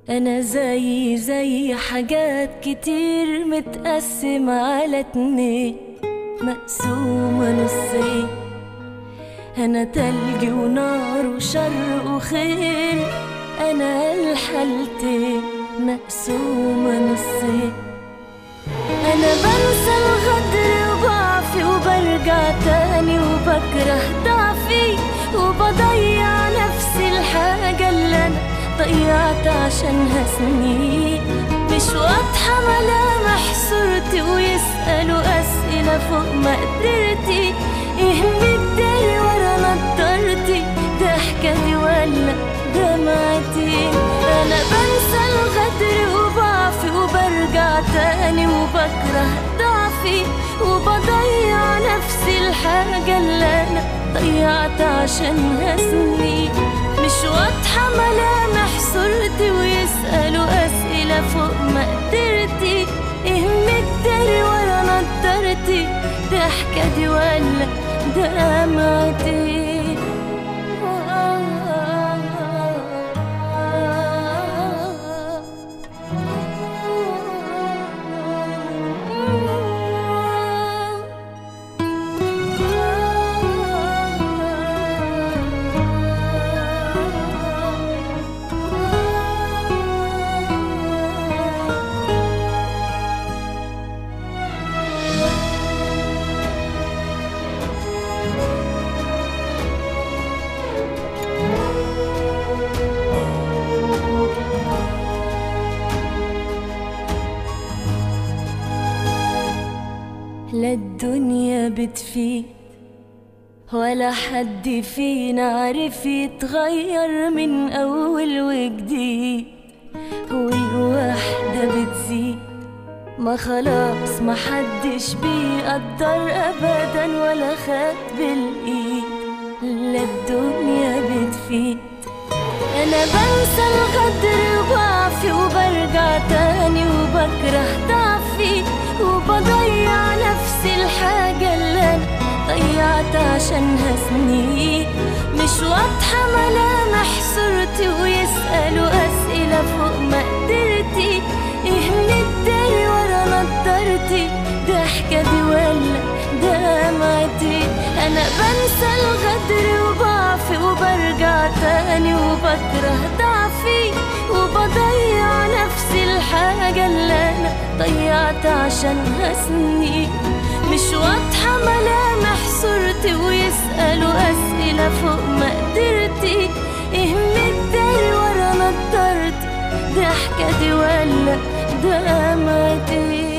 انا زي حاجات كتير متقسم على 2 مقسومة نصين. انا تلج ونار وشر وخير، انا الحالتين مقسومة نصين. انا بنسى الغدر وضعفي وبرجع تاني وبكره ضعفي وبضيع نفسي الحاجة اللي انا ضيعت عشانها سنين. مش واضحة ملامح صورتي ويسألوا أسئلة فوق مقدرتي. ايه مداري ورا نضارتي؟ ضحكتي ولا دمعتي؟ انا بنسى الغدر وضعفي وبرجع تاني وبكره ضعفي وبضيع نفسي الحاجة اللي انا ضيعت عشانها سنين. مش واضحة ملامح صورتي ويسألوا أسئلة فوق مقدرتي. ايه مداري ورا نضارتي؟ ضحكتي ولا دمعتي؟ لا الدنيا بتفيد ولا حد فينا عارف يتغير من أول وجديد، والوحدة بتزيد ما خلاص ما حدش بيقدر أبدا ولا خد بالإيد. لا الدنيا بتفيد. أنا بنسى الغدر وضعفي وبرجع تاني وبكره ضعفي وبضيع نفسي الحاجة اللي أنا ضيعت عشانها سنين. مش واضحة ملامح صورتي ويسألوا أسئلة فوق مقدرتي. ايه مداري ورا نضارتي؟ ضحكتي ولا دمعتي؟ أنا بنسى الغدر وضعفي وبرجع تاني وبكره ضعفي وبضيع نفسي الحاجة اللي أنا ضيعت عشانها سنين. مش واضحة ملامح صورتي ويسألوا أسئلة فوق مقدرتي. ايه مداري ورا نضارتي؟ ضحكتي ولا دمعتي؟